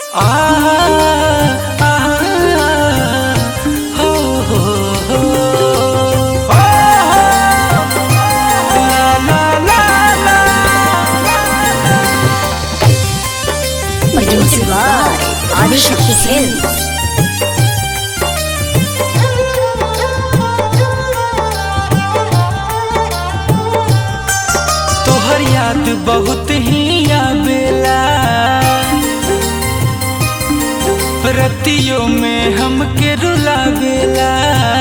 आ आ हो हो ला ला ला ला Produced by Adishakti Films. तोहर याद बहुत ही आवेला, रतियों में हमके रुलावेला।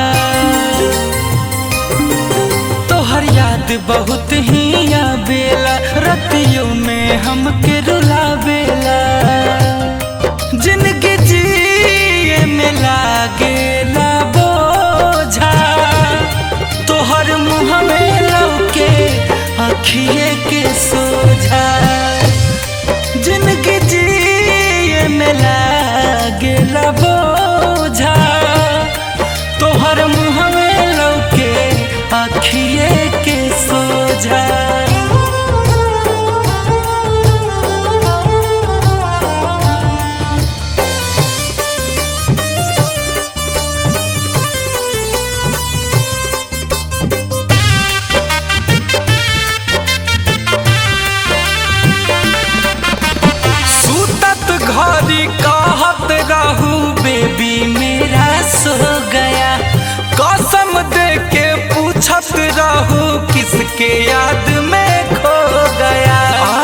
तोहर याद बहुत ही आवेला, रतियों में हमके रुलावेला। जिंदगी जिए में लागेला बोझा, तोहर मुँह में लौके आँखिए के सोझा। जिंदगी जिए में लागेला बोझा, तोहर मुँह में लौके आँखिए के सोझा। घड़ी कहत रहू बेबी मेरा सो गया, कसम दे के पूछत रहू किसके याद में खो गया।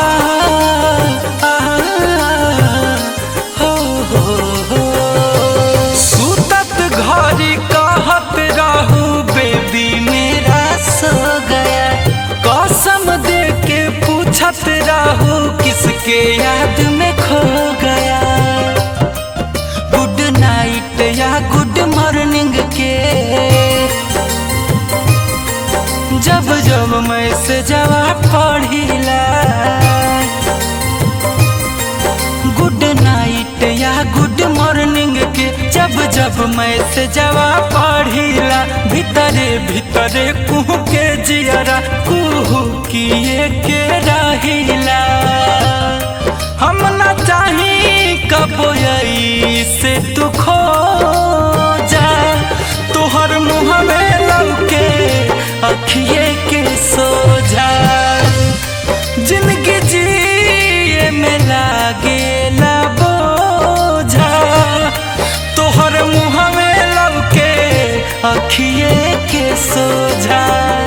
हो सुतत घड़ी कहत रहू बेबी मेरा सो गया, कसम दे के पूछत रहू किसके याद में खो गया। गुड नाइट या गुड मॉर्निंग के जब जब मैसेजवा पढ़िला, गुड नाइट या गुड मॉर्निंग के जब जब मैसेजवा पढ़िला, भीतरे भीतरे कुहू के जियरा कुहू किए के रहिला। हम ना चाही कबो से तू खो जा, तोहर मुँह में लौके अखिए के सोझा। जिंदगी जिए में लागेला बोझा, तोहर मुँह में लौके अखिए के सोझा।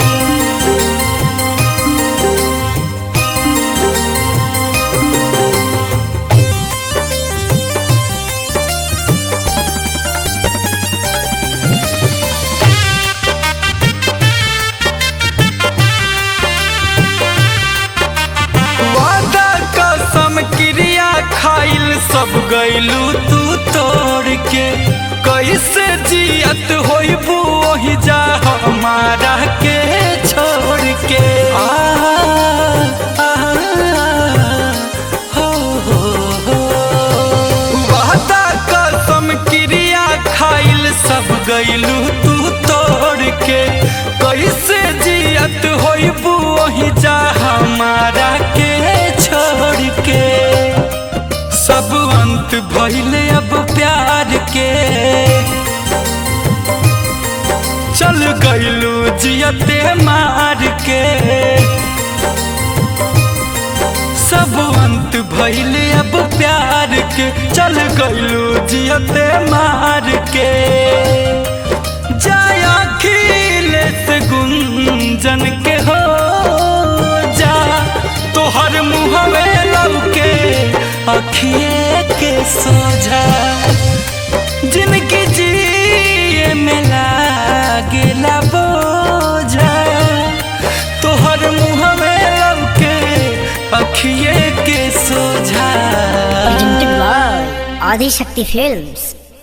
क्रिया खाइल सब गइलू तू तोड़ के, कैसे जियत होइबू ओहि जा हमारा के छोड़ के। हो वादा कसम क्रिया खाइल सब गइलू तू तोड़ के, कैसे जियत होइबू ओहि जा हमारा के छोड़ के। सब अंत भइले अब प्यार के, चल गइलू जियते मार के। सब अंत भइले अब प्यार के, चल गइलू जियते मार के। जाया अखिलेश गुंजन के हो जा, तोहर मुँह में लौके अखिए के सोझा। जिंदगी जिए में लागेला बोझा, तोहर मुँह में लौके अखिए के सोझा। Produced by Adishakti Films.